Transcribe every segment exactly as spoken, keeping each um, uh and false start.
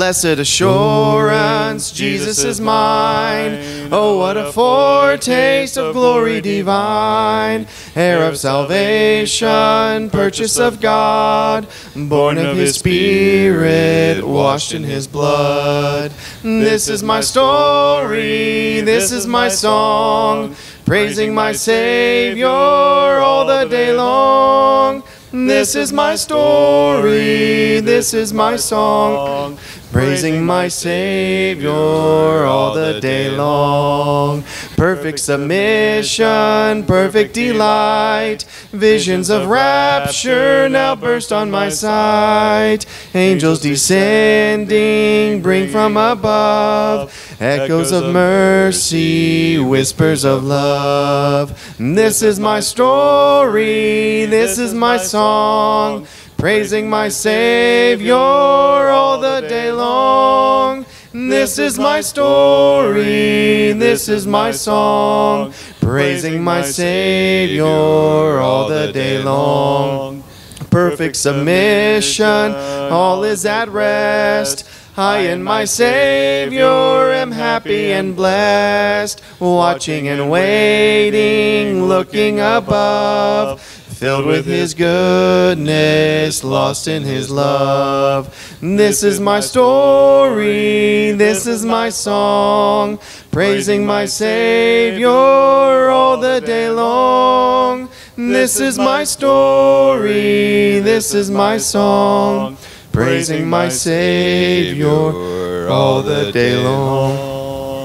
Blessed assurance, Jesus is mine. Oh, what a foretaste of glory divine. Heir of salvation, purchase of God, born of his Spirit, washed in his blood. This is my story, this is my song, praising my Savior all the day long. This is my story, this is my song, praising my Savior all the day long. Perfect submission, perfect delight, visions of rapture now burst on my sight. Angels descending bring from above echoes of mercy, whispers of love. This is my story, this is my song, praising my Savior all the day long. This is my story, this is my song, praising my Savior all the day long. Perfect submission, all is at rest. I in my Savior am happy and blessed, watching and waiting, looking above, filled with his goodness, lost in his love. This is my story, this is my song, praising my Savior all the day long. This is my story, this is my song, praising my Savior all the day long.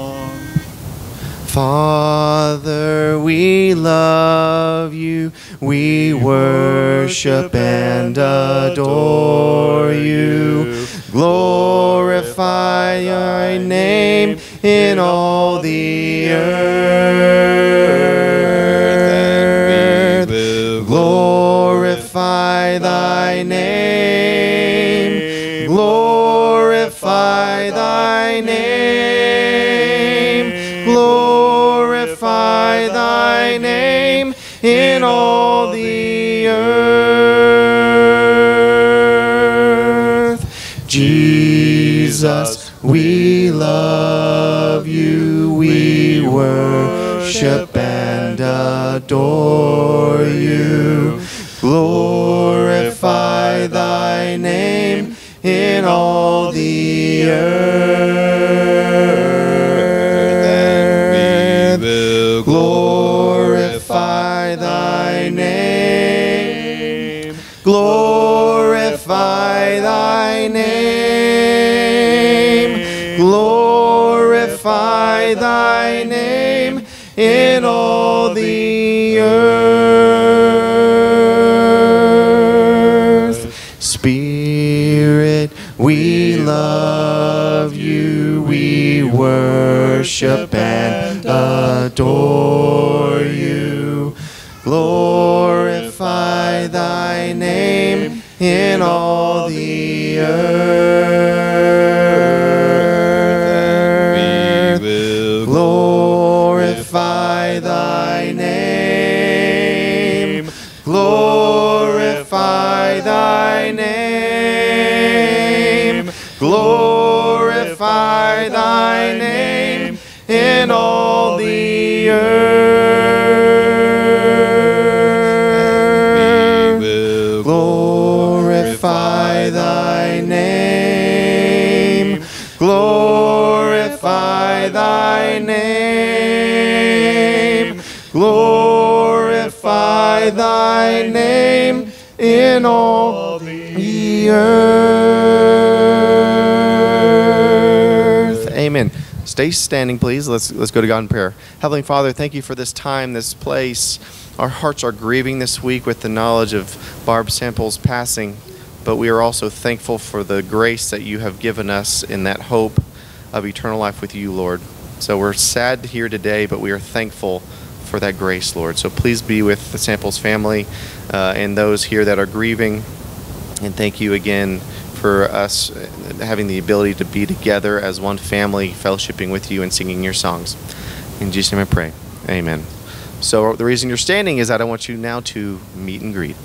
Father, we love you, we worship and adore you. Glorify thy name in all the earth. Glorify thy name. Glorify thy name. Glorify thy name in all the earth. Jesus, we love you, we worship and adore you. Glorify thy name in all the earth. Glorify thy name. Glorify thy name. Glorify thy name in all the earth. Spirit, we love you, we worship and adore you. Glorify thy name in all the earth. Glorify thy name. Glorify thy name. Glorify thy name in all the earth. Glorify thy name. Glorify thy name. Glorify thy name in all the earth. Amen. Stay standing, please. Let's let's go to God in prayer. Heavenly Father, thank you for this time, this place. Our hearts are grieving this week with the knowledge of Barb Sample's passing, but we are also thankful for the grace that you have given us in that hope of eternal life with you, Lord. So we're sad here today, but we are thankful for that grace, Lord. So please be with the Samples family uh, and those here that are grieving. And thank you again for us having the ability to be together as one family, fellowshipping with you and singing your songs. In Jesus' name I pray. Amen. So the reason you're standing is that I want you now to meet and greet.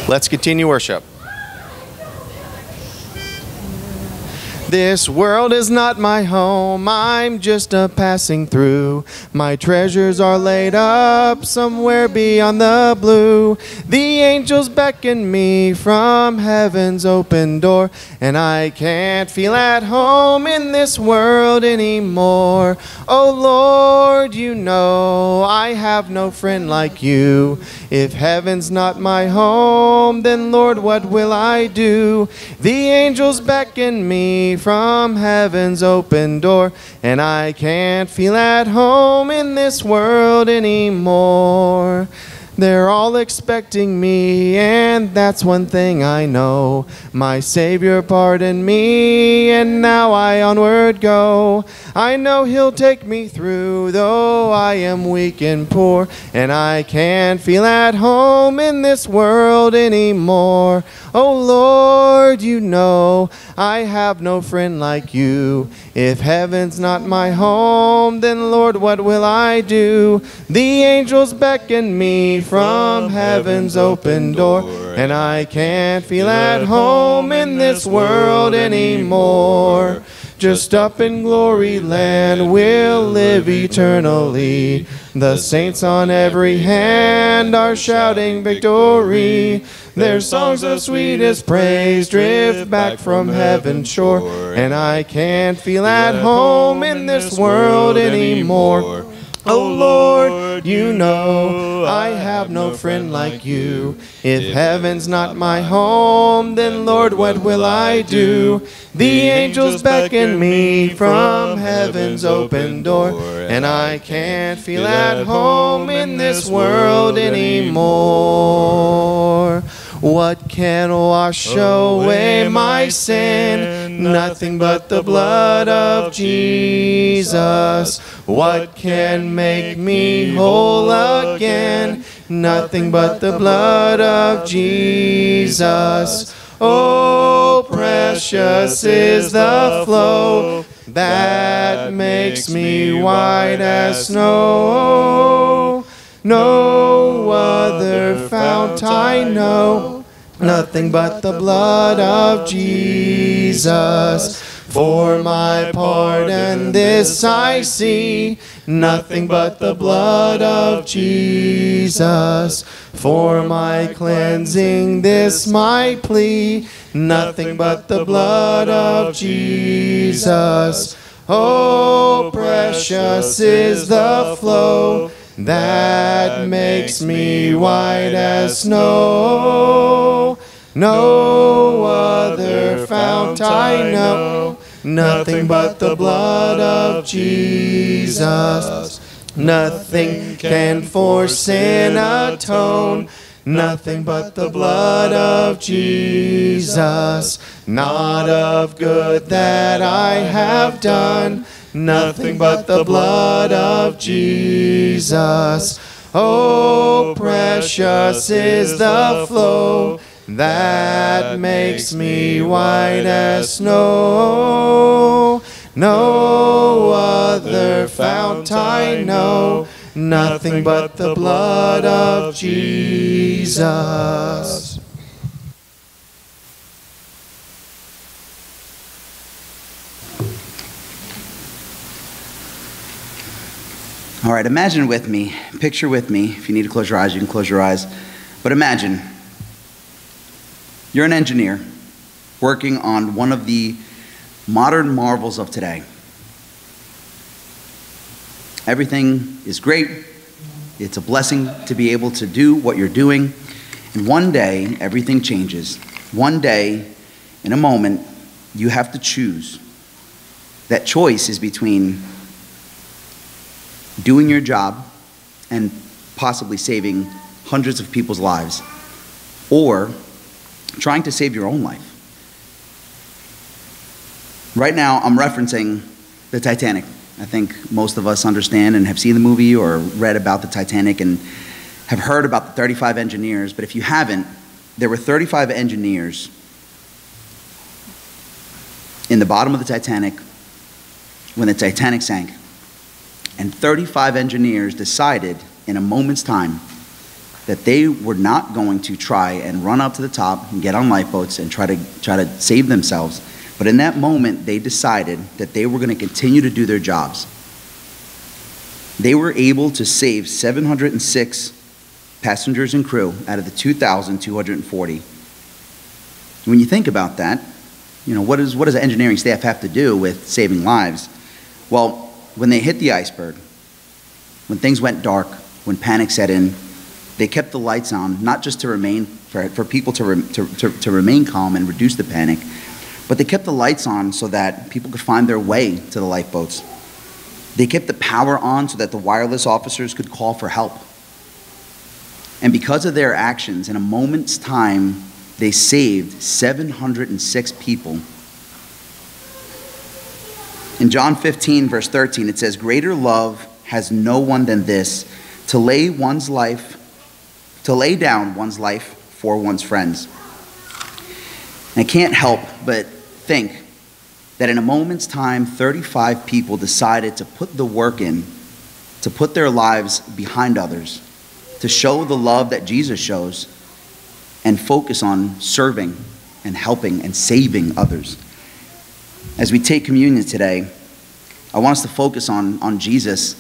Let's continue worship. This world is not my home, I'm just a passing through. My treasures are laid up somewhere beyond the blue. The angels beckon me from heaven's open door, and I can't feel at home in this world anymore. Oh Lord, you know I have no friend like you. If heaven's not my home, then Lord, what will I do? The angels beckon me from heaven's open door, and I can't feel at home in this world anymore. They're all expecting me, and that's one thing I know. My Savior pardoned me, and now I onward go. I know He'll take me through, though I am weak and poor, and I can't feel at home in this world anymore. Oh Lord, you know I have no friend like you. If heaven's not my home, then Lord, what will I do? The angels beckon me from heaven's open door, and I can't feel at home in this world anymore. Just up in glory land we'll live eternally. The saints on every hand are shouting victory. Their songs of sweetest praise drift back from heaven's shore, and I can't feel at home in this world anymore. Oh Lord, you know I have no friend like you. If heaven's not my home, then Lord, what will I do? The angels beckon me from heaven's open door, and I can't feel at home in this world anymore. What can wash away my sin? Nothing but the blood of Jesus. What can make me whole again? Nothing but the blood of Jesus. Oh, precious is the flow that makes me white as snow. No other fount I know, nothing but the blood of Jesus. For my pardon this I see, nothing but the blood of Jesus. For my cleansing this my plea, nothing but the blood of Jesus. Oh, precious is the flow that makes me white as snow. No other fount I know, nothing but the blood of Jesus. Nothing can for sin atone, nothing but the blood of Jesus. Not of good that I have done, nothing but the blood of Jesus. Oh, precious is the flow that makes me white as snow. No other fount I know, nothing but the blood of Jesus. All right, imagine with me, picture with me. If you need to close your eyes, you can close your eyes. But imagine you're an engineer working on one of the modern marvels of today. Everything is great. It's a blessing to be able to do what you're doing. And one day, everything changes. One day, in a moment, you have to choose. That choice is between doing your job and possibly saving hundreds of people's lives, or trying to save your own life. Right now, I'm referencing the Titanic. I think most of us understand and have seen the movie or read about the Titanic and have heard about the thirty-five engineers, but if you haven't, there were thirty-five engineers in the bottom of the Titanic when the Titanic sank. And thirty-five engineers decided in a moment's time that they were not going to try and run up to the top and get on lifeboats and try to try to save themselves. But in that moment, they decided that they were going to continue to do their jobs. They were able to save seven hundred six passengers and crew out of the two thousand two hundred forty. When you think about that, you know, what, is, what does the engineering staff have to do with saving lives? Well, when they hit the iceberg, when things went dark, when panic set in, they kept the lights on, not just to remain, for, for people to, re, to, to, to remain calm and reduce the panic, but they kept the lights on so that people could find their way to the lifeboats. They kept the power on so that the wireless officers could call for help. And because of their actions, in a moment's time, they saved seven hundred six people. In John fifteen, verse thirteen, it says, "Greater love has no one than this, to lay one's life, to lay down one's life for one's friends." And I can't help but think that in a moment's time, thirty-five people decided to put the work in, to put their lives behind others, to show the love that Jesus shows, and focus on serving and helping and saving others. As we take communion today, I want us to focus on, on Jesus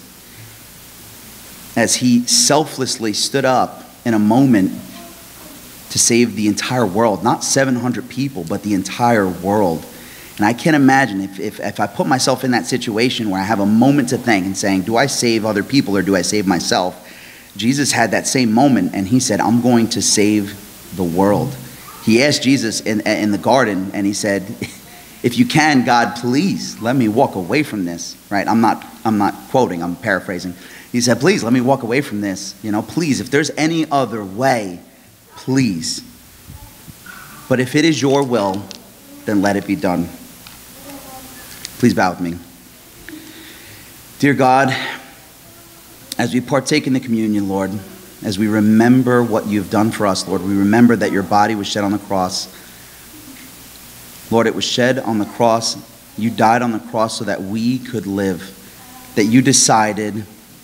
as he selflessly stood up in a moment to save the entire world, not seven hundred people, but the entire world. And I can't imagine if, if, if I put myself in that situation where I have a moment to think and saying, do I save other people or do I save myself? Jesus had that same moment and he said, I'm going to save the world. He asked Jesus in, in the garden and he said, if you can, God, please let me walk away from this, right? I'm not, I'm not quoting, I'm paraphrasing. He said, please let me walk away from this. You know, please, if there's any other way, please. But if it is your will, then let it be done. Please bow with me. Dear God, as we partake in the communion, Lord, as we remember what you've done for us, Lord, we remember that your body was shed on the cross. Lord, it was shed on the cross. You died on the cross so that we could live, that you decided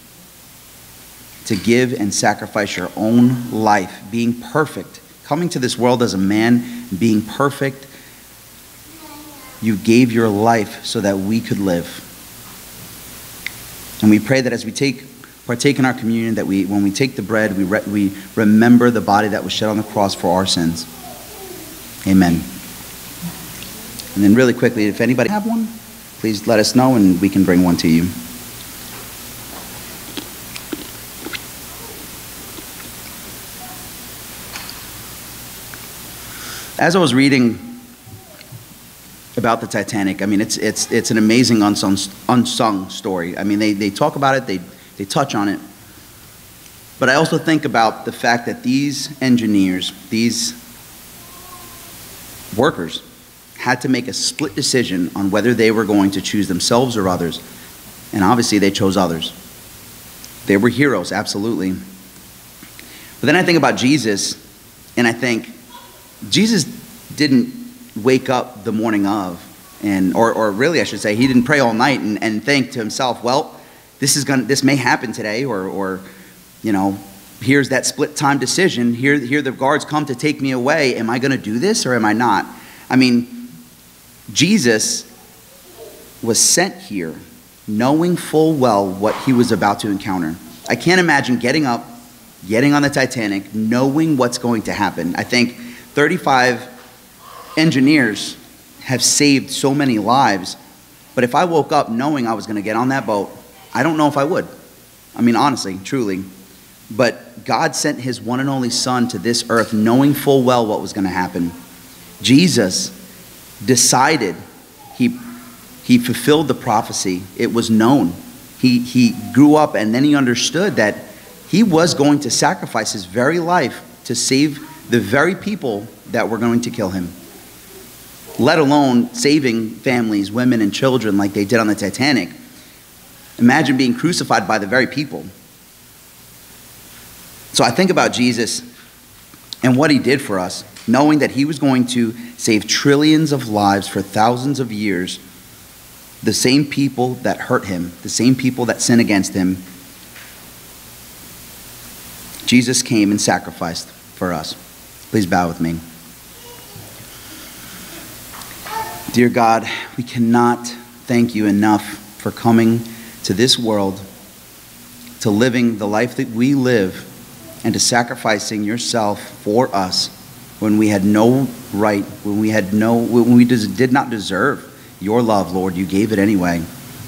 to give and sacrifice your own life, being perfect, coming to this world as a man, being perfect. You gave your life so that we could live. And we pray that as we take partake in our communion, that we, when we take the bread, we, re, we remember the body that was shed on the cross for our sins. Amen. And then really quickly, if anybody have one, please let us know and we can bring one to you. As I was reading about the Titanic, I mean, it's, it's, it's an amazing unsung, unsung story. I mean, they, they talk about it, they They touch on it. But I also think about the fact that these engineers, these workers, had to make a split decision on whether they were going to choose themselves or others. And obviously they chose others. They were heroes, absolutely. But then I think about Jesus, and I think Jesus didn't wake up the morning of, and or, or really I should say, he didn't pray all night and, and think to himself, well, This is gonna. This may happen today, or, or, you know, here's that split time decision. Here, here the guards come to take me away. Am I going to do this or am I not? I mean, Jesus was sent here, knowing full well what he was about to encounter. I can't imagine getting up, getting on the Titanic, knowing what's going to happen. I think thirty-five engineers have saved so many lives, but if I woke up knowing I was going to get on that boat, I don't know if I would. I mean, honestly, truly. But God sent his one and only Son to this earth knowing full well what was going to happen. Jesus decided, he, he fulfilled the prophecy. It was known. He, he grew up and then he understood that he was going to sacrifice his very life to save the very people that were going to kill him. Let alone saving families, women, and children like they did on the Titanic. Imagine being crucified by the very people. So I think about Jesus and what he did for us, knowing that he was going to save trillions of lives for thousands of years. The same people that hurt him, the same people that sin against him. Jesus came and sacrificed for us. Please bow with me. Dear God, we cannot thank you enough for coming to this world, to living the life that we live, and to sacrificing yourself for us when we had no right, when we had no, when we did not deserve your love, Lord. You gave it anyway.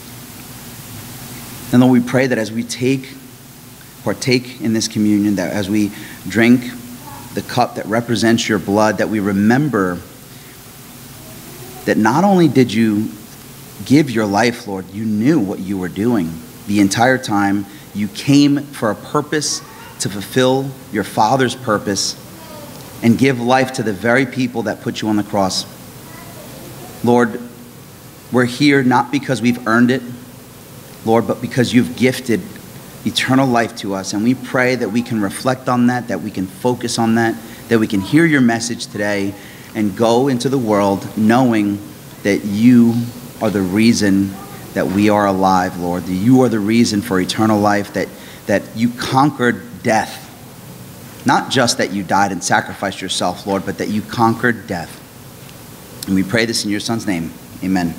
And Lord, we pray that as we take, partake in this communion, that as we drink the cup that represents your blood, that we remember that not only did you give your life, Lord, you knew what you were doing the entire time. You came for a purpose, to fulfill your Father's purpose and give life to the very people that put you on the cross. Lord, we're here not because we've earned it, Lord, but because you've gifted eternal life to us. And we pray that we can reflect on that, that we can focus on that, that we can hear your message today and go into the world knowing that you are the reason that we are alive, Lord. That you are the reason for eternal life, that, that you conquered death. Not just that you died and sacrificed yourself, Lord, but that you conquered death. And we pray this in your Son's name. Amen.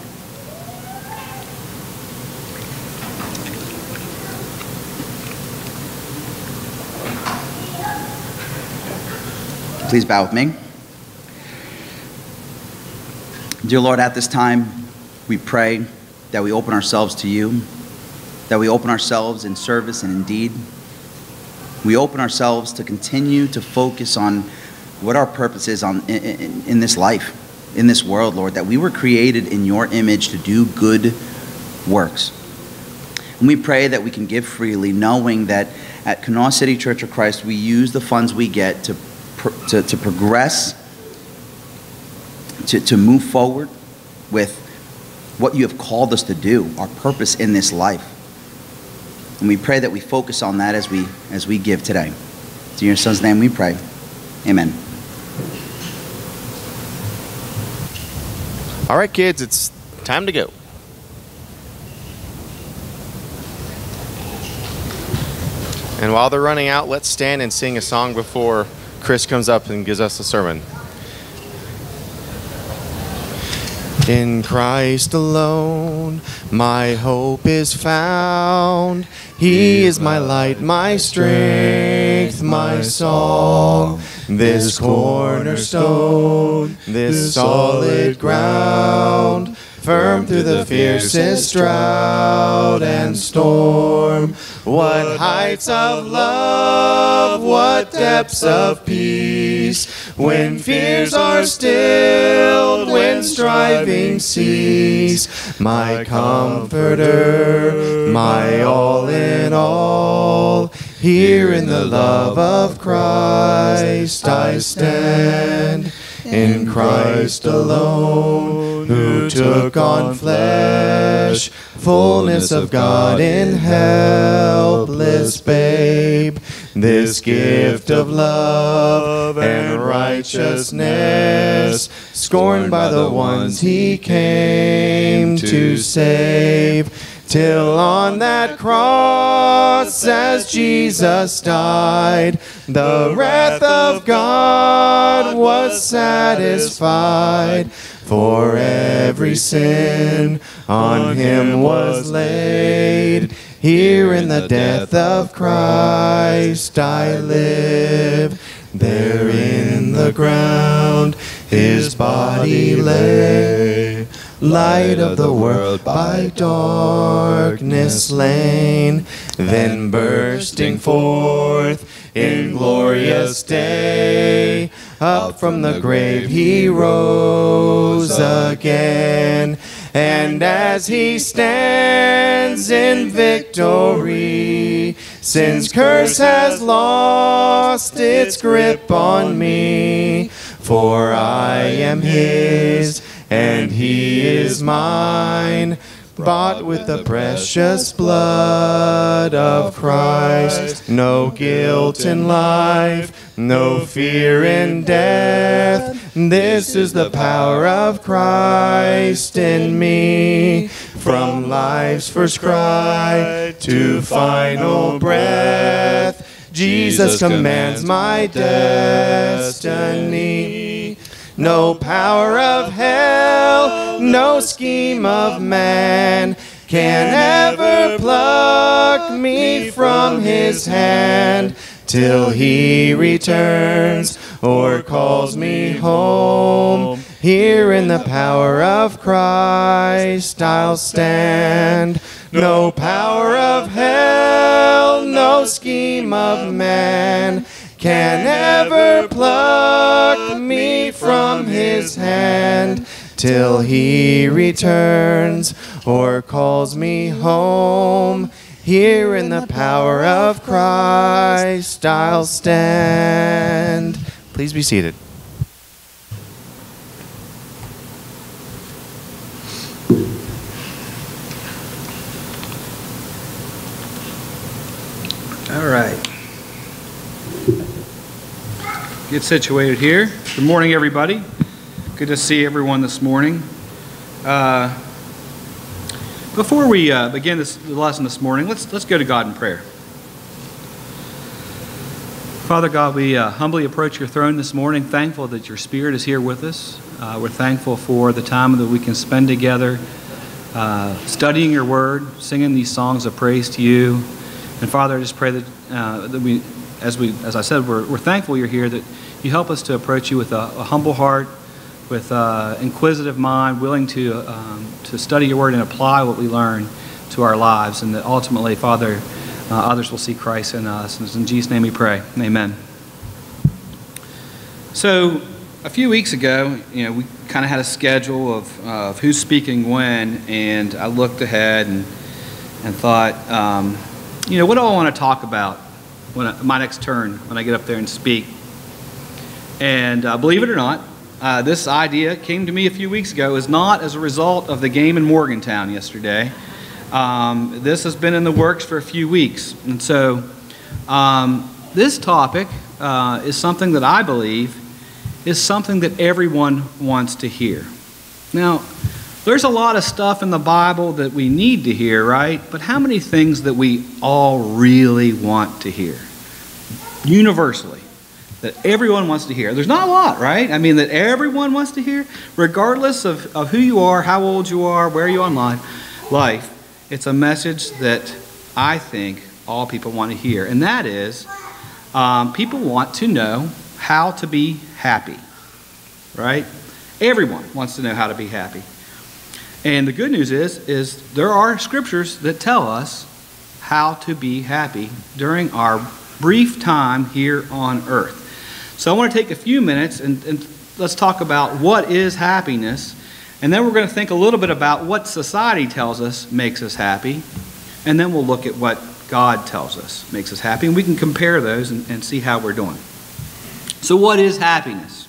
Please bow with me. Dear Lord, at this time, we pray that we open ourselves to you, that we open ourselves in service and in deed. We open ourselves to continue to focus on what our purpose is on, in, in, in this life, in this world, Lord, that we were created in your image to do good works. And we pray that we can give freely, knowing that at Kanawha City Church of Christ, we use the funds we get to, to, to progress, to, to move forward with what you have called us to do, our purpose in this life. And we pray that we focus on that as we as we give today. In your Son's name we pray. Amen. All right, kids, it's time to go. And while they're running out, let's stand and sing a song before Chris comes up and gives us a sermon. In Christ alone, my hope is found. He is my light, my strength, my song. This cornerstone, this solid ground, firm through the fiercest drought and storm. What heights of love, what depths of peace, when fears are stilled, when striving cease. My comforter, my all in all, here in the love of Christ I stand. In Christ alone, who took on flesh, fullness of God in helpless babe. This gift of love and righteousness, scorned by the ones he came to save. Till on that cross, as Jesus died, the wrath of God was satisfied. For every sin on him was laid. Here in the death of Christ I live. There in the ground his body lay. Light of the world by darkness slain, then bursting forth in glorious day, up from the grave he rose again. And as he stands in victory, sin's curse has lost its grip on me. For I am his, and he is mine, bought with the precious blood of Christ. No guilt in life, no fear in death. This is the power of Christ in me. From life's first cry to final breath, Jesus commands my destiny. No power of hell, no scheme of man can ever pluck me from his hand till he returns or calls me home. Here in the power of Christ I'll stand. No power of hell, no scheme of man can ever pluck me from his hand till he returns or calls me home. Here in the power of Christ I'll stand. Please be seated. All right. Get situated here. Good morning, everybody. Good to see everyone this morning. Uh, before we uh, begin this the lesson this morning, let's let's go to God in prayer. Father God, we uh, humbly approach your throne this morning, thankful that your Spirit is here with us. Uh, we're thankful for the time that we can spend together, uh, studying your word, singing these songs of praise to you. And Father, I just pray that uh, that we, as we, as I said, we're we're thankful you're here. That you help us to approach you with a, a humble heart, with an inquisitive mind, willing to um, to study your word and apply what we learn to our lives, and that ultimately, Father, uh, others will see Christ in us. And it's in Jesus' name we pray. Amen. So, a few weeks ago, you know, we kind of had a schedule of uh, of who's speaking when, and I looked ahead and and thought, um, you know, what do I want to talk about when I, my next turn when I get up there and speak? And uh, believe it or not, uh, this idea came to me a few weeks ago. It was not as a result of the game in Morgantown yesterday. Um, this has been in the works for a few weeks. And so um, this topic uh, is something that I believe is something that everyone wants to hear. Now, there's a lot of stuff in the Bible that we need to hear, right? But how many things that we all really want to hear? Universally. That everyone wants to hear. There's not a lot, right? I mean, that everyone wants to hear, regardless of, of who you are, how old you are, where you are in life, life. It's a message that I think all people want to hear. And that is, um, people want to know how to be happy, right? Everyone wants to know how to be happy. And the good news is, is there are scriptures that tell us how to be happy during our brief time here on earth. So I want to take a few minutes and, and let's talk about what is happiness. And then we're going to think a little bit about what society tells us makes us happy. And then we'll look at what God tells us makes us happy. And we can compare those and, and see how we're doing. So what is happiness?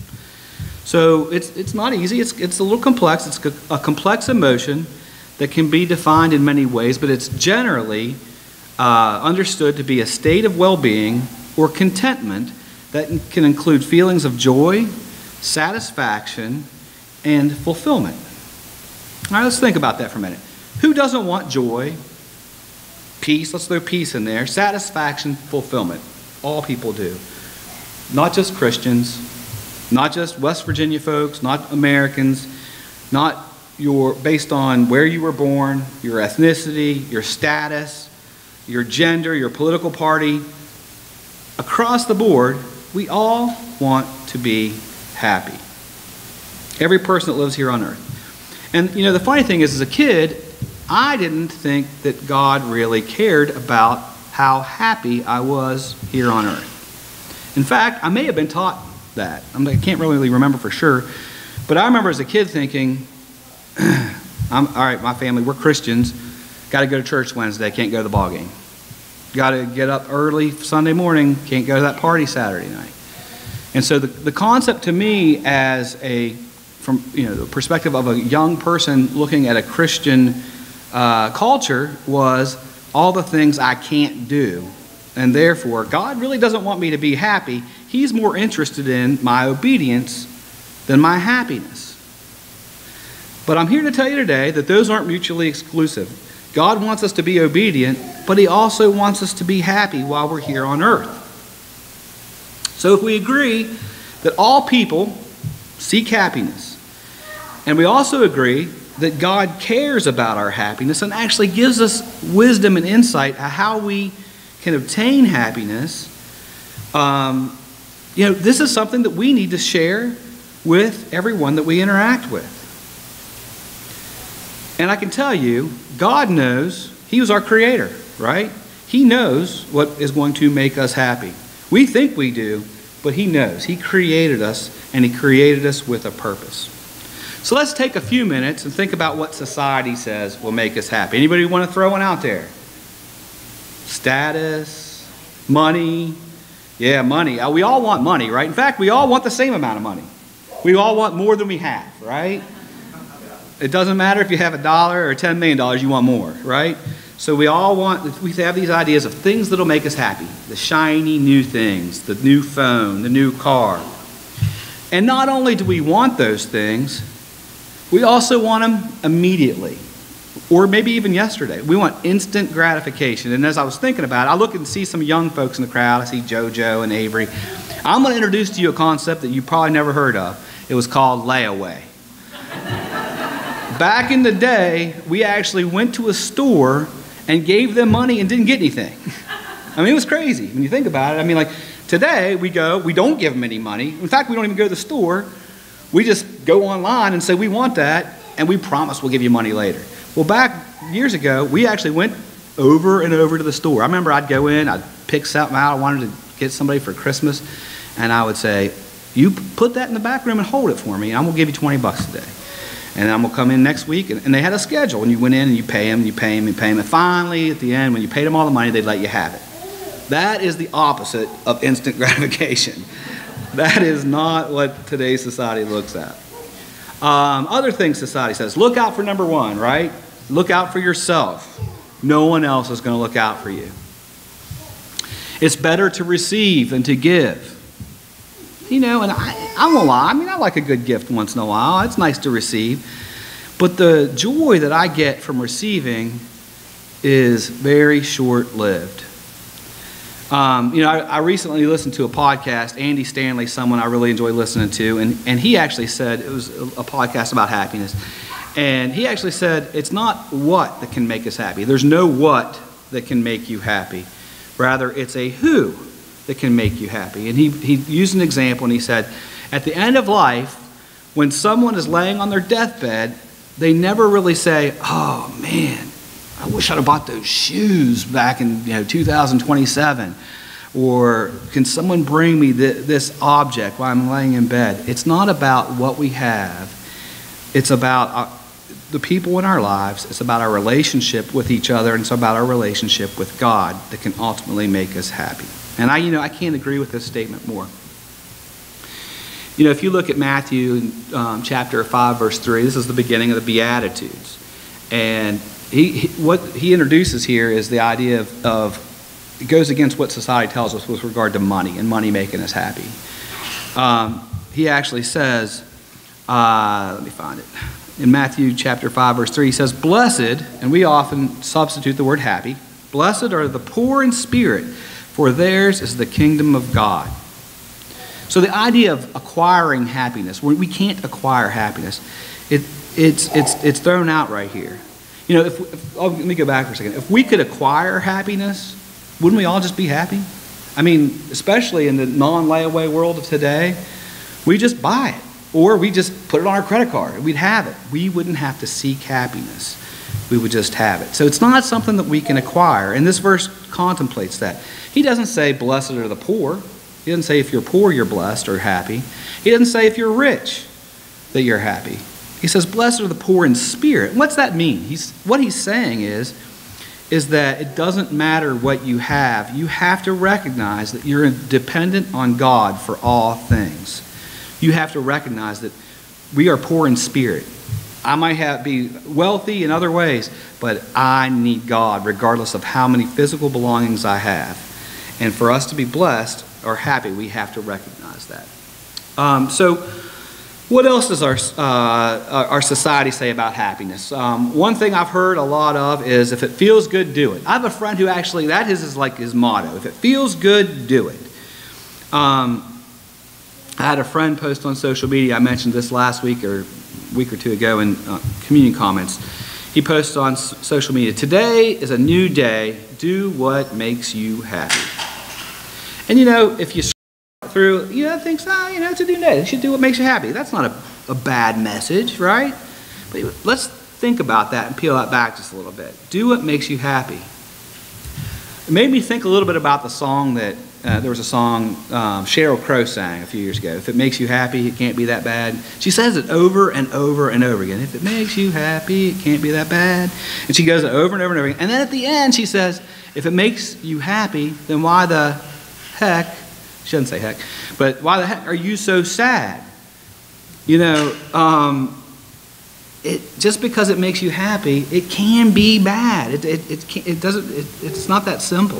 So it's it's not easy. It's it's a little complex. It's a complex emotion that can be defined in many ways, but it's generally uh, understood to be a state of well-being or contentment that can include feelings of joy, satisfaction, and fulfillment. All right, let's think about that for a minute. Who doesn't want joy, peace? Let's throw peace in there. Satisfaction, fulfillment. All people do. Not just Christians. Not just West Virginia folks, not Americans, not your based on where you were born, your ethnicity, your status, your gender, your political party. Across the board, we all want to be happy. Every person that lives here on earth. And you know, the funny thing is, as a kid, I didn't think that God really cared about how happy I was here on earth. In fact, I may have been taught that. I can't really remember for sure, but I remember as a kid thinking, I'm, all right, my family, we're Christians, got to go to church Wednesday, can't go to the ball game. Got to get up early Sunday morning, can't go to that party Saturday night. And so the, the concept to me as a, from you know, the perspective of a young person looking at a Christian uh, culture was all the things I can't do. And therefore, God really doesn't want me to be happy. He's more interested in my obedience than my happiness. But I'm here to tell you today that those aren't mutually exclusive. God wants us to be obedient, but he also wants us to be happy while we're here on earth. So if we agree that all people seek happiness, and we also agree that God cares about our happiness and actually gives us wisdom and insight on how we can obtain happiness, um, you know, this is something that we need to share with everyone that we interact with. And I can tell you, God knows. He was our creator, right? He knows what is going to make us happy. We think we do, but he knows. He created us, and he created us with a purpose. So let's take a few minutes and think about what society says will make us happy. Anybody want to throw one out there? Status, money. Yeah, money. We all want money, right? In fact, we all want the same amount of money. We all want more than we have, right? It doesn't matter if you have a dollar or ten million dollars, you want more, right? So we all want, we have these ideas of things that'll make us happy. The shiny new things, the new phone, the new car. And not only do we want those things, we also want them immediately. Or maybe even yesterday. We want instant gratification. And as I was thinking about it, I look and see some young folks in the crowd. I see JoJo and Avery. I'm going to introduce to you a concept that you probably never heard of. It was called layaway. Back in the day, we actually went to a store and gave them money and didn't get anything. I mean, it was crazy when you think about it. I mean, like, today we go, we don't give them any money. In fact, we don't even go to the store. We just go online and say, we want that, and we promise we'll give you money later. Well, back years ago, we actually went over and over to the store. I remember I'd go in, I'd pick something out I wanted to get somebody for Christmas, and I would say, you put that in the back room and hold it for me, and I'm going to give you twenty bucks today. And I'm going to come in next week, and, and they had a schedule, and you went in and you pay them, you pay them, you pay them, and finally, at the end, when you paid them all the money, they'd let you have it. That is the opposite of instant gratification. That is not what today's society looks at. Um, other things society says, look out for number one, right? Look out for yourself. No one else is going to look out for you. It's better to receive than to give. You know, and I, I won't lie. I mean, I like a good gift once in a while. It's nice to receive. But the joy that I get from receiving is very short-lived. Um, you know, I, I recently listened to a podcast. Andy Stanley, someone I really enjoy listening to, and, and he actually said, it was a, a podcast about happiness, and he actually said, it's not what that can make us happy. There's no what that can make you happy. Rather, it's a who that can make you happy. And he, he used an example, and he said, at the end of life, when someone is laying on their deathbed, they never really say, oh, man, I wish I'd have bought those shoes back in you know two thousand twenty-seven. Or can someone bring me th- this object while I'm laying in bed? It's not about what we have. It's about our, the people in our lives. It's about our relationship with each other, and it's about our relationship with God that can ultimately make us happy. And I, you know, I can't agree with this statement more. You know, if you look at Matthew um, chapter five, verse three, this is the beginning of the Beatitudes. And he, he what he introduces here is the idea of, of, it goes against what society tells us with regard to money and money making us happy. Um, he actually says, uh, let me find it. In Matthew chapter five, verse three, he says, blessed, and we often substitute the word happy, blessed are the poor in spirit, for theirs is the kingdom of God. So the idea of acquiring happiness, we can't acquire happiness. It, it's, it's, it's thrown out right here. You know, if, if oh, let me go back for a second. If we could acquire happiness, wouldn't we all just be happy? I mean, especially in the non-layaway world of today, we just buy it. Or we just put it on our credit card. We'd have it. We wouldn't have to seek happiness. We would just have it. So it's not something that we can acquire. And this verse contemplates that. He doesn't say, blessed are the poor. He doesn't say if you're poor, you're blessed or happy. He doesn't say if you're rich, that you're happy. He says, blessed are the poor in spirit. What's that mean? He's, what he's saying is, is that it doesn't matter what you have. You have to recognize that you're dependent on God for all things. You have to recognize that we are poor in spirit. I might have be wealthy in other ways, but I need God regardless of how many physical belongings I have. And for us to be blessed or happy, we have to recognize that. Um, so What else does our, uh, our society say about happiness? Um, one thing I've heard a lot of is, if it feels good, do it. I have a friend who actually, that is, is like his motto. If it feels good, do it. Um, I had a friend post on social media, I mentioned this last week or a week or two ago in uh, communion comments. He posted on s- social media, "Today is a new day. Do what makes you happy." And you know, if you through, you know, thinks, oh, you know, it's a new day. You should do what makes you happy. That's not a, a bad message, right? But let's think about that and peel that back just a little bit. Do what makes you happy. It made me think a little bit about the song that, uh, there was a song um, Sheryl Crow sang a few years ago. If it makes you happy, it can't be that bad. She says it over and over and over again. If it makes you happy, it can't be that bad. And she goes it over and over and over again. And then at the end, she says, if it makes you happy, then why the heck, she doesn't say heck, but why the heck are you so sad? You know, um, it, just because it makes you happy, it can be bad. It, it, it, can, it doesn't, it, it's not that simple.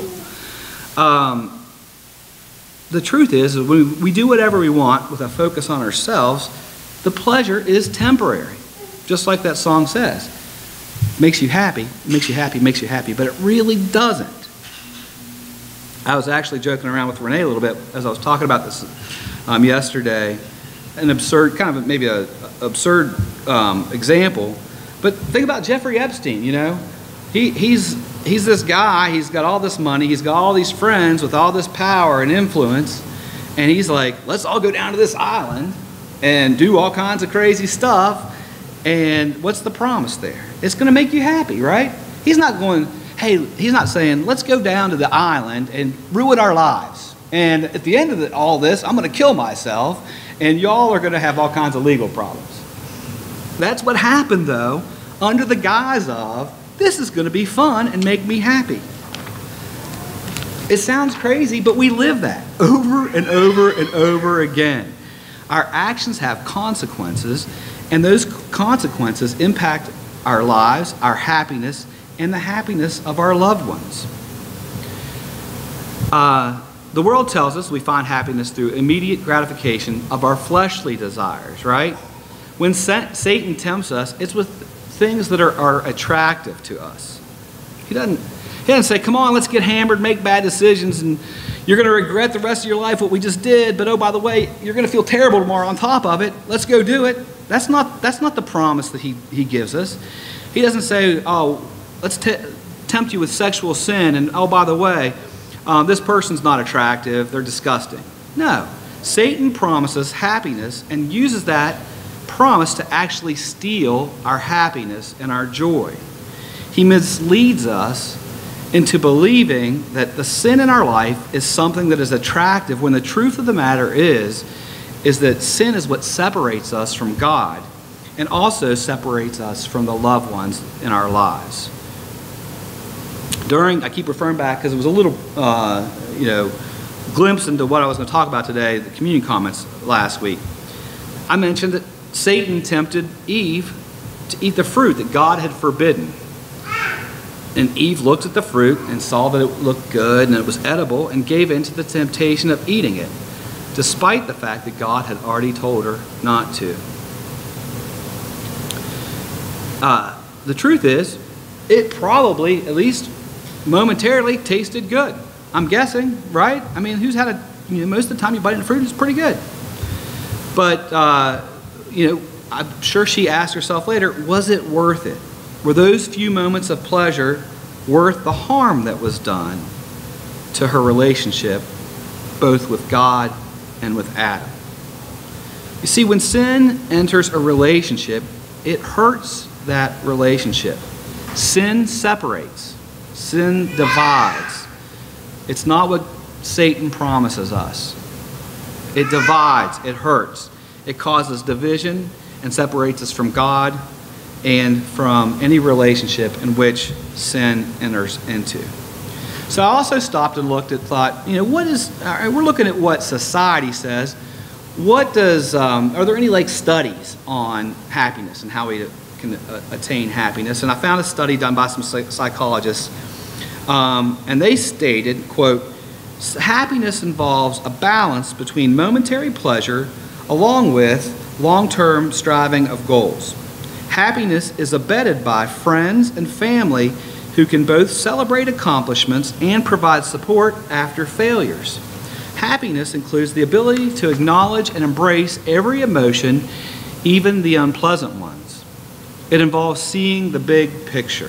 Um, the truth is, is when we do whatever we want with a focus on ourselves, the pleasure is temporary. Just like that song says. Makes you happy, makes you happy, makes you happy, but it really doesn't. I was actually joking around with Renee a little bit as I was talking about this um, yesterday. An absurd, kind of maybe a, a absurd um, example, but think about Jeffrey Epstein. You know, he he's he's this guy. He's got all this money. He's got all these friends with all this power and influence, and he's like, let's all go down to this island and do all kinds of crazy stuff. And what's the promise there? It's going to make you happy, right? He's not going. Hey, he's not saying, let's go down to the island and ruin our lives. And at the end of the, all this, I'm going to kill myself, and y'all are going to have all kinds of legal problems. That's what happened, though, under the guise of, this is going to be fun and make me happy. It sounds crazy, but we live that over and over and over again. Our actions have consequences, and those consequences impact our lives, our happiness, and the happiness of our loved ones. Uh, the world tells us we find happiness through immediate gratification of our fleshly desires, right? When sa- Satan tempts us, it's with things that are, are attractive to us. He doesn't, he doesn't say, come on, let's get hammered, make bad decisions, and you're going to regret the rest of your life what we just did, but oh, by the way, you're going to feel terrible tomorrow on top of it. Let's go do it. That's not, that's not the promise that he, he gives us. He doesn't say, oh, let's t- tempt you with sexual sin, and oh, by the way, um, this person's not attractive, they're disgusting. No. Satan promises happiness and uses that promise to actually steal our happiness and our joy. He misleads us into believing that the sin in our life is something that is attractive, when the truth of the matter is, is that sin is what separates us from God and also separates us from the loved ones in our lives. During, I keep referring back because it was a little, uh, you know, glimpse into what I was going to talk about today, the communion comments last week. I mentioned that Satan tempted Eve to eat the fruit that God had forbidden. And Eve looked at the fruit and saw that it looked good and it was edible and gave in to the temptation of eating it, despite the fact that God had already told her not to. Uh, the truth is, it probably, at least momentarily, tasted good. I'm guessing, right? I mean, who's had a, you know, most of the time you bite into fruit, it's pretty good. But, uh, you know, I'm sure she asked herself later, was it worth it? Were those few moments of pleasure worth the harm that was done to her relationship, both with God and with Adam? You see, when sin enters a relationship, it hurts that relationship. Sin separates. Sin divides. It's not what Satan promises us. It divides. It hurts. It causes division and separates us from God and from any relationship in which sin enters into. So I also stopped and looked at, thought, you know, what is, all right, we're looking at what society says. What does, um, are there any like studies on happiness and how we can uh, attain happiness? And I found a study done by some psychologists, um, and they stated, quote, happiness involves a balance between momentary pleasure along with long-term striving of goals. Happiness is abetted by friends and family who can both celebrate accomplishments and provide support after failures. Happiness includes the ability to acknowledge and embrace every emotion, even the unpleasant ones. It involves seeing the big picture.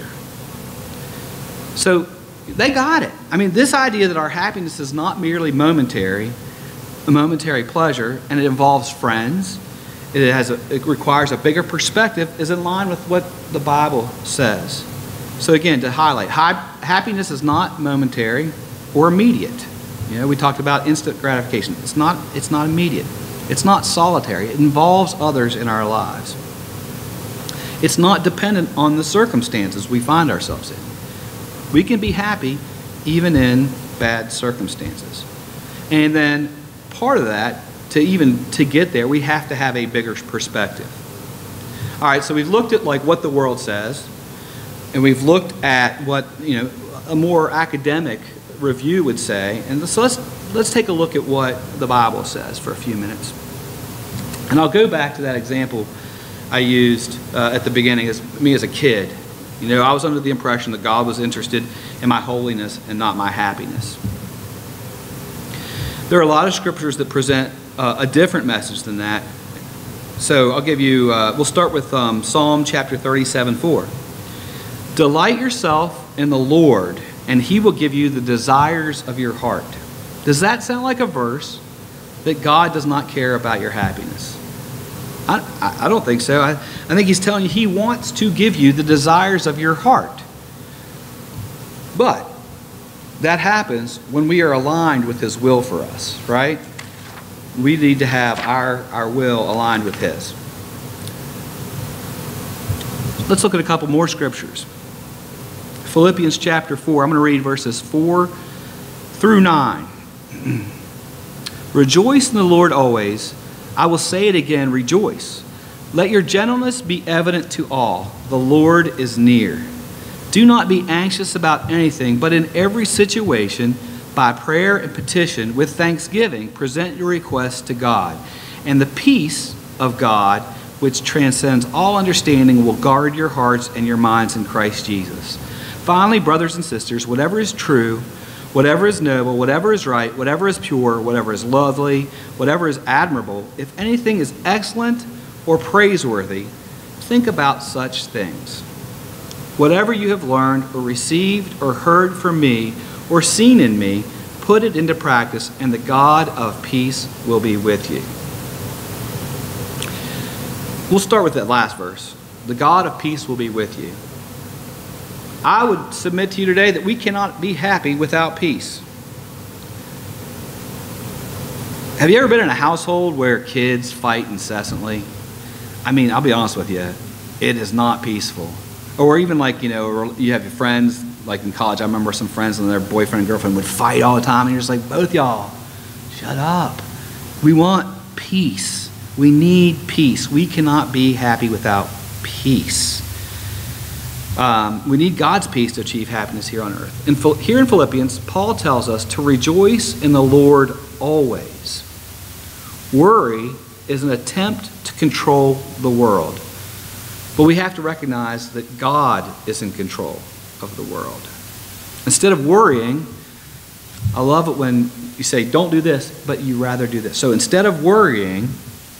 So they got it. I mean, this idea that our happiness is not merely momentary, a momentary pleasure, and it involves friends, it, has a, it requires a bigger perspective, is in line with what the Bible says. So again, to highlight, happiness is not momentary or immediate. You know, we talked about instant gratification. It's not, it's not immediate. It's not solitary. It involves others in our lives. It's not dependent on the circumstances we find ourselves in. We can be happy even in bad circumstances. And then part of that, to even to get there, we have to have a bigger perspective. All right, so we've looked at like what the world says, and we've looked at what, you know, a more academic review would say. And so let's let's take a look at what the Bible says for a few minutes. And I'll go back to that example I used uh, at the beginning as me as a kid. You know, I was under the impression that God was interested in my holiness and not my happiness. There are a lot of scriptures that present uh, a different message than that. So I'll give you, uh, we'll start with um, Psalm chapter thirty-seven, four. Delight yourself in the Lord, and he will give you the desires of your heart. Does that sound like a verse that God does not care about your happiness? I, I don't think so. I, I think he's telling you he wants to give you the desires of your heart. But that happens when we are aligned with his will for us, right? We need to have our, our will aligned with his. Let's look at a couple more scriptures. Philippians chapter four, I'm going to read verses four through nine. Rejoice in the Lord always. I will say it again, rejoice. Let your gentleness be evident to all. The Lord is near. Do not be anxious about anything, but in every situation, by prayer and petition, with thanksgiving, present your requests to God. And the peace of God, which transcends all understanding, will guard your hearts and your minds in Christ Jesus. Finally, brothers and sisters, whatever is true, whatever is noble, whatever is right, whatever is pure, whatever is lovely, whatever is admirable, if anything is excellent or praiseworthy, think about such things. Whatever you have learned or received or heard from me or seen in me, put it into practice, and the God of peace will be with you. We'll start with that last verse. The God of peace will be with you. I would submit to you today that we cannot be happy without peace. Have you ever been in a household where kids fight incessantly? I mean, I'll be honest with you, it is not peaceful. Or even like, you know, you have your friends, like in college, I remember some friends and their boyfriend and girlfriend would fight all the time, and you're just like, both y'all, shut up. We want peace. We need peace. We cannot be happy without peace. Um, we need God's peace to achieve happiness here on earth. And here in Philippians, Paul tells us to rejoice in the Lord always. Worry is an attempt to control the world. But we have to recognize that God is in control of the world. Instead of worrying, I love it when you say, don't do this, but you rather do this. So instead of worrying,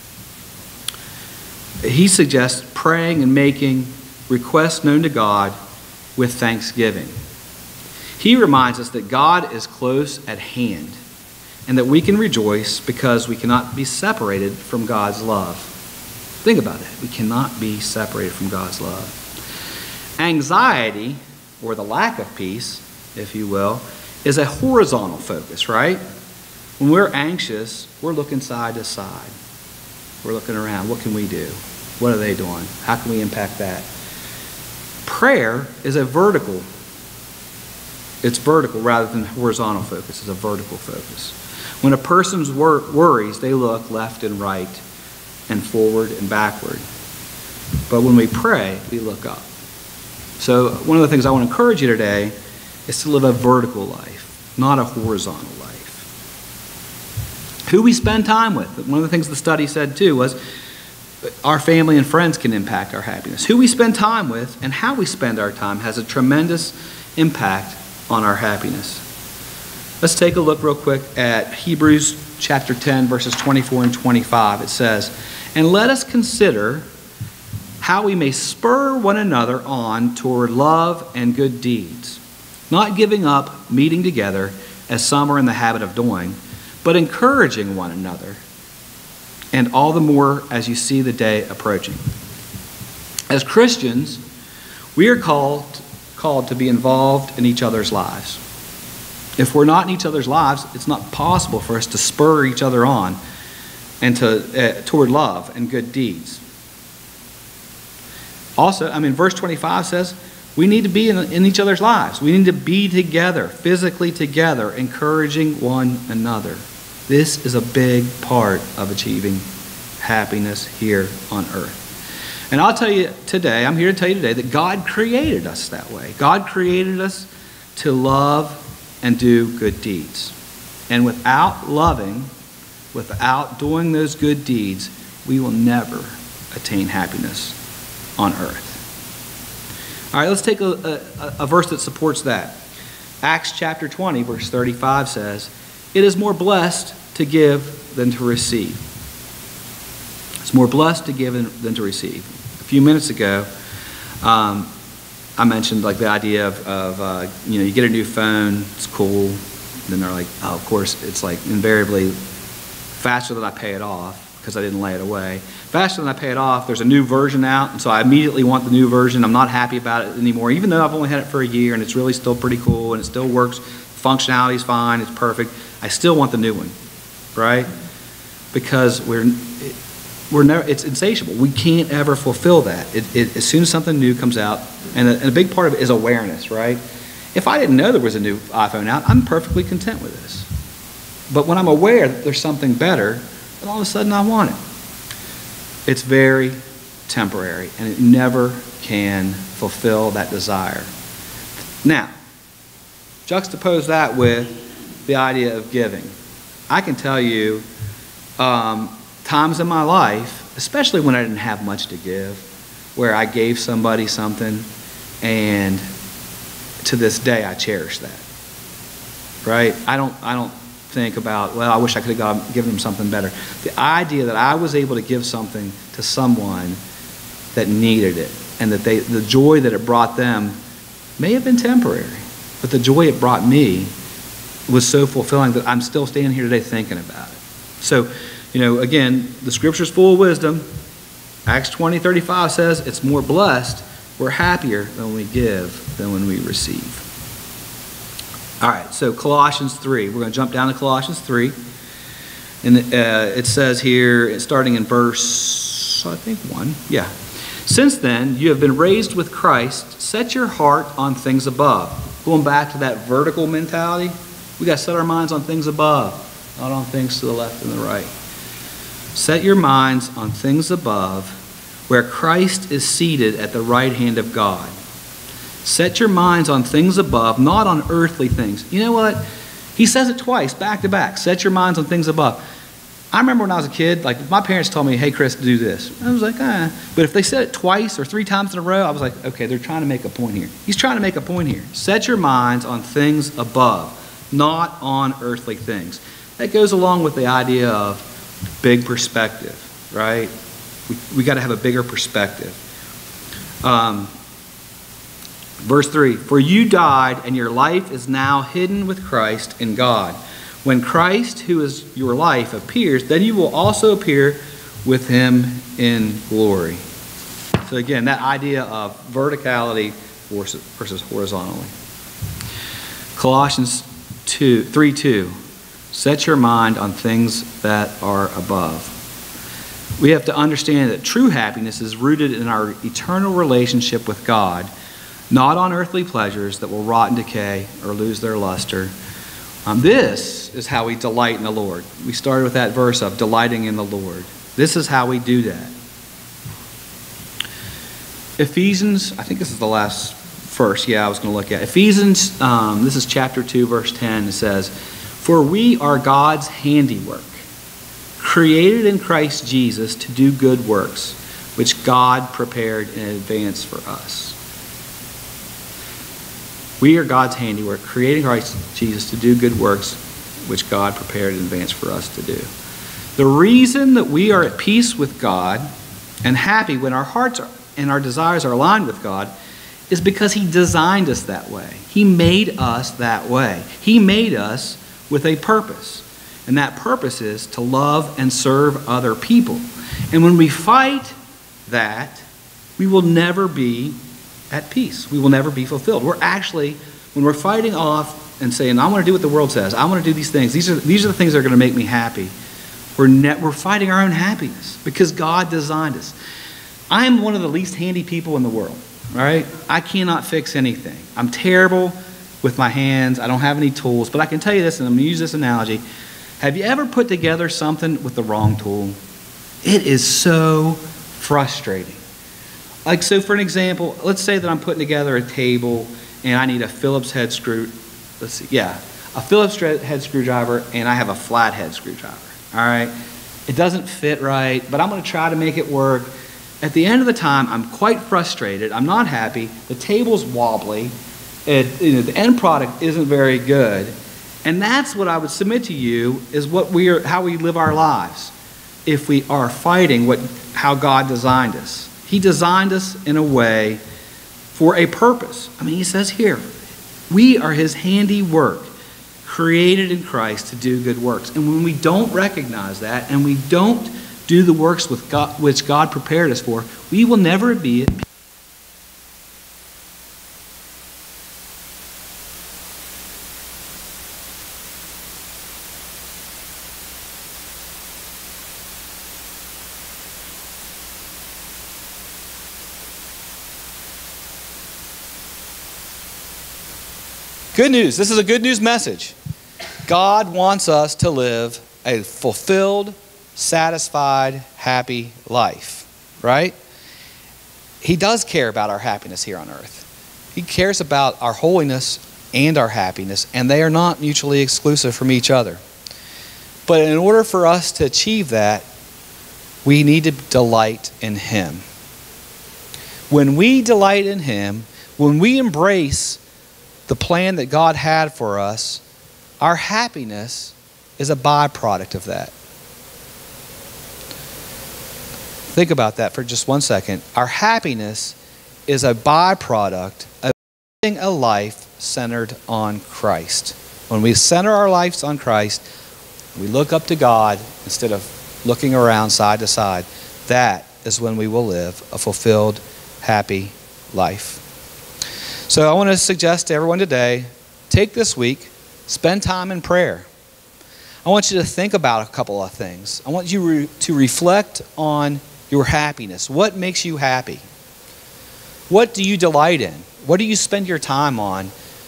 he suggests praying and making requests known to God with thanksgiving. He reminds us that God is close at hand and that we can rejoice because we cannot be separated from God's love. Think about it. We cannot be separated from God's love. Anxiety, or the lack of peace, if you will, is a horizontal focus, right? When we're anxious, we're looking side to side. We're looking around. What can we do? What are they doing? How can we impact that? Prayer is a vertical. It's vertical rather than horizontal focus. It's a vertical focus. When a person's wor- worries, they look left and right and forward and backward. But when we pray, we look up. So one of the things I want to encourage you today is to live a vertical life, not a horizontal life. Who we spend time with. One of the things the study said too was Our family and friends can impact our happiness. Who we spend time with and how we spend our time has a tremendous impact on our happiness. Let's take a look real quick at Hebrews chapter ten, verses twenty-four and twenty-five. It says, "And let us consider how we may spur one another on toward love and good deeds, not giving up meeting together as some are in the habit of doing, but encouraging one another, and all the more as you see the day approaching." As Christians, we are called, called to be involved in each other's lives. If we're not in each other's lives, it's not possible for us to spur each other on and to uh, toward love and good deeds. Also, I mean, verse twenty-five says we need to be in, in each other's lives. We need to be together, physically together, encouraging one another. This is a big part of achieving happiness here on earth. And I'll tell you today, I'm here to tell you today that God created us that way. God created us to love and do good deeds. And without loving, without doing those good deeds, we will never attain happiness on earth. All right, let's take a, a, a verse that supports that. Acts chapter twenty, verse thirty-five says, "It is more blessed to give than to receive." It's more blessed to give than to receive. A few minutes ago, um, I mentioned like the idea of, of uh, you know, you get a new phone, it's cool. Then they're like, oh, of course, it's like invariably faster than I pay it off because I didn't lay it away. Faster than I pay it off, there's a new version out, and so I immediately want the new version. I'm not happy about it anymore, even though I've only had it for a year and it's really still pretty cool and it still works. Functionality's fine, it's perfect. I still want the new one, right? Because we're we're never, it's insatiable. We can't ever fulfill that. It, it, as soon as something new comes out, and a, and a big part of it is awareness, right? If I didn't know there was a new iPhone out, I'm perfectly content with this. But when I'm aware that there's something better, then all of a sudden I want it. It's very temporary, and it never can fulfill that desire. Now, juxtapose that with the idea of giving. I can tell you um, times in my life, especially when I didn't have much to give, where I gave somebody something, and to this day I cherish that. Right? I don't. I don't think about, well, I wish I could have given them something better. The idea that I was able to give something to someone that needed it, and that they, the joy that it brought them may have been temporary, but the joy it brought me was so fulfilling that I'm still standing here today thinking about it. So, you know, again, the scripture's full of wisdom. Acts twenty thirty-five says it's more blessed, we're happier when we give than when we receive. All right, so Colossians three. We're going to jump down to Colossians three. And uh, it says here, starting in verse, I think, one. Yeah. "Since then, you have been raised with Christ. Set your heart on things above." Going back to that vertical mentality, we got to set our minds on things above, not on things to the left and the right. Set your minds on things above, where Christ is seated at the right hand of God. Set your minds on things above, not on earthly things. You know what? He says it twice, back to back. Set your minds on things above. I remember when I was a kid, like my parents told me, "Hey, Chris, do this." I was like, ah. But if they said it twice or three times in a row, I was like, okay, they're trying to make a point here. He's trying to make a point here. Set your minds on things above, not on earthly things. That goes along with the idea of big perspective, right? We, we got to have a bigger perspective. Um, Verse three, "For you died, and your life is now hidden with Christ in God. When Christ, who is your life, appears, then you will also appear with him in glory." So again, that idea of verticality versus, versus horizontally. Colossians two, three two, "Set your mind on things that are above." We have to understand that true happiness is rooted in our eternal relationship with God, not on earthly pleasures that will rot and decay or lose their luster. Um, this is how we delight in the Lord. We started with that verse of delighting in the Lord. This is how we do that. Ephesians, I think this is the last verse, yeah, I was going to look at. Ephesians, um, this is chapter two, verse ten, it says, "For we are God's handiwork, created in Christ Jesus to do good works, which God prepared in advance for us. We are God's handiwork, creating Christ Jesus to do good works, which God prepared in advance for us to do. The reason that we are at peace with God and happy when our hearts are, and our desires are aligned with God is because He designed us that way. He made us that way. He made us with a purpose. And that purpose is to love and serve other people. And when we fight that, we will never be at peace. We will never be fulfilled. We're actually, when we're fighting off and saying, I want to do what the world says, I want to do these things, these are, these are the things that are going to make me happy, we're, ne- we're fighting our own happiness because God designed us. I am one of the least handy people in the world, all right? I cannot fix anything. I'm terrible with my hands. I don't have any tools. But I can tell you this, and I'm going to use this analogy. Have you ever put together something with the wrong tool? It is so frustrating. Like, so for an example, let's say that I'm putting together a table and I need a Phillips head screw. Let's see, yeah, a Phillips head screwdriver, and I have a flathead screwdriver. All right, it doesn't fit right, but I'm going to try to make it work. At the end of the time, I'm quite frustrated. I'm not happy. The table's wobbly. It, you know, the end product isn't very good, and that's what I would submit to you is what we are, how we live our lives. If we are fighting what how God designed us. He designed us in a way for a purpose. I mean, He says here, we are His handiwork, created in Christ to do good works. And when we don't recognize that and we don't do the works with God, which God prepared us for, we will never be at peace. Good news. This is a good news message. God wants us to live a fulfilled, satisfied, happy life, right? He does care about our happiness here on earth. He cares about our holiness and our happiness, and they are not mutually exclusive from each other. But in order for us to achieve that, we need to delight in Him. When we delight in Him, when we embrace the plan that God had for us, our happiness is a byproduct of that. Think about that for just one second. Our happiness is a byproduct of living a life centered on Christ. When we center our lives on Christ, we look up to God instead of looking around side to side, that is when we will live a fulfilled, happy life. So I want to suggest to everyone today, take this week, spend time in prayer. I want you to think about a couple of things. I want you re- to reflect on your happiness. What makes you happy? What do you delight in? What do you spend your time on?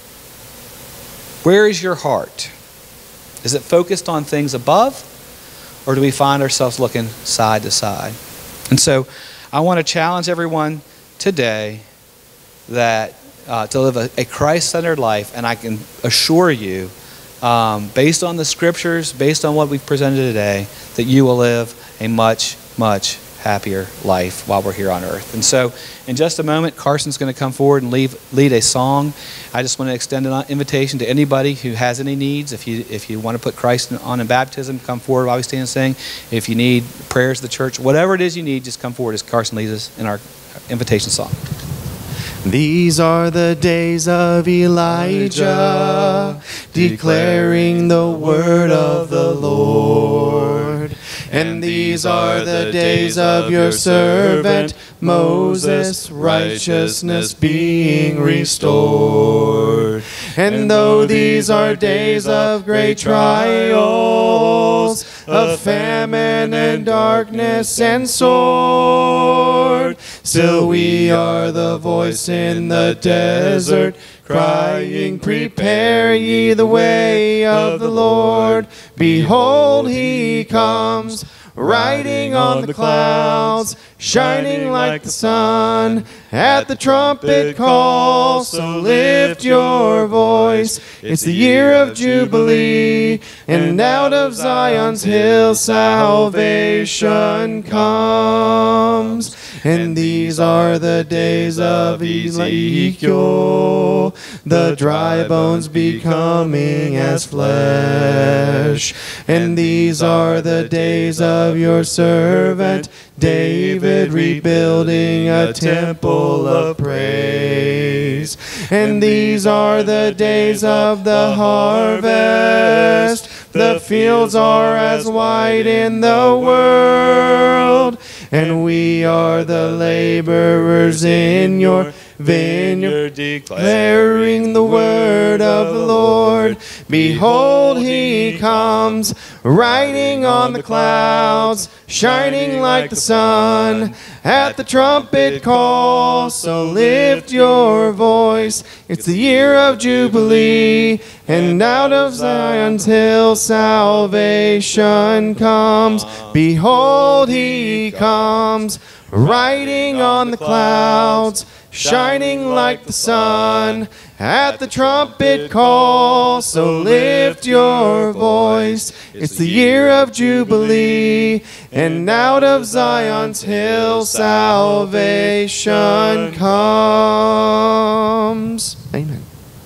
Where is your heart? Is it focused on things above? Or do we find ourselves looking side to side? And so I want to challenge everyone today that Uh, to live a, a Christ-centered life, and I can assure you, um, based on the scriptures, based on what we've presented today, that you will live a much, much happier life while we're here on earth. And so, in just a moment, Carson's going to come forward and leave, lead a song. I just want to extend an invitation to anybody who has any needs. If you if you want to put Christ on in baptism, come forward while we stand and sing. If you need prayers of the church, whatever it is you need, just come forward as Carson leads us in our invitation song. These are the days of Elijah, declaring the word of the Lord. And these are the days of your servant Moses, righteousness being restored. And though these are days of great trials, of famine and darkness and sword, still we are the voice in the desert, crying, prepare ye the way of the Lord. Behold, He comes, riding on the clouds, shining like the sun. At the trumpet call, so lift your voice. It's the year of Jubilee, and out of Zion's hill till salvation comes. And these are the days of Ezekiel, the dry bones becoming as flesh. And these are the days of your servant David, rebuilding a temple of praise. And these are the days of the harvest. The fields are as white in the world, and we are the laborers in your vineyard, declaring the word of the Lord. Behold, he comes, riding on the clouds, shining like the sun. At the trumpet call, so lift your voice. It's the year of Jubilee, and out of Zion's hill salvation comes. Behold, he comes, riding on the clouds, shining like the sun. At the trumpet call, so lift your voice. It's the year of Jubilee, and out of Zion's hill salvation comes. Amen.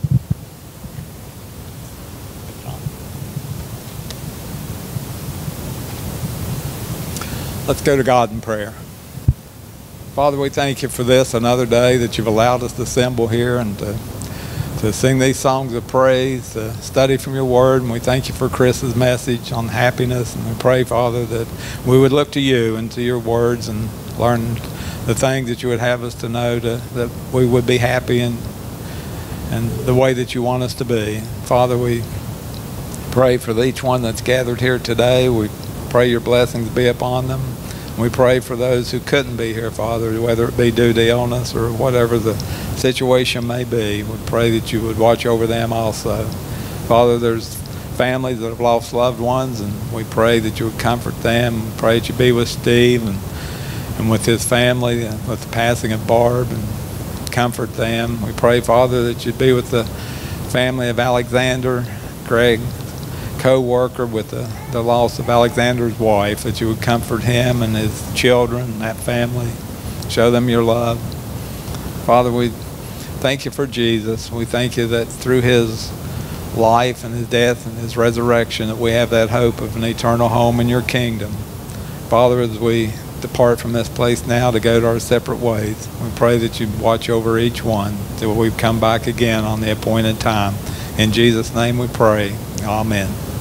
Let's go to God in prayer. Father, we thank you for this, another day that you've allowed us to assemble here and to, to sing these songs of praise, to study from your word. And we thank you for Chris's message on happiness. And we pray, Father, that we would look to you and to your words and learn the things that you would have us to know, to, that we would be happy in, in the way that you want us to be. Father, we pray for each one that's gathered here today. We pray your blessings be upon them. We pray for those who couldn't be here, Father, whether it be due to illness or whatever the situation may be. We pray that you would watch over them also. Father, there's families that have lost loved ones, and we pray that you would comfort them. We pray that you be with Steve and, and with his family, and with the passing of Barb, and comfort them. We pray, Father, that you'd be with the family of Alexander, Greg, co-worker with the, the loss of Alexander's wife, that you would comfort him and his children and that family. Show them your love. Father, we thank you for Jesus. We thank you that through his life and his death and his resurrection that we have that hope of an eternal home in your kingdom. Father, as we depart from this place now to go to our separate ways, we pray that you watch over each one till we come back again on the appointed time. In Jesus' name we pray. Amen.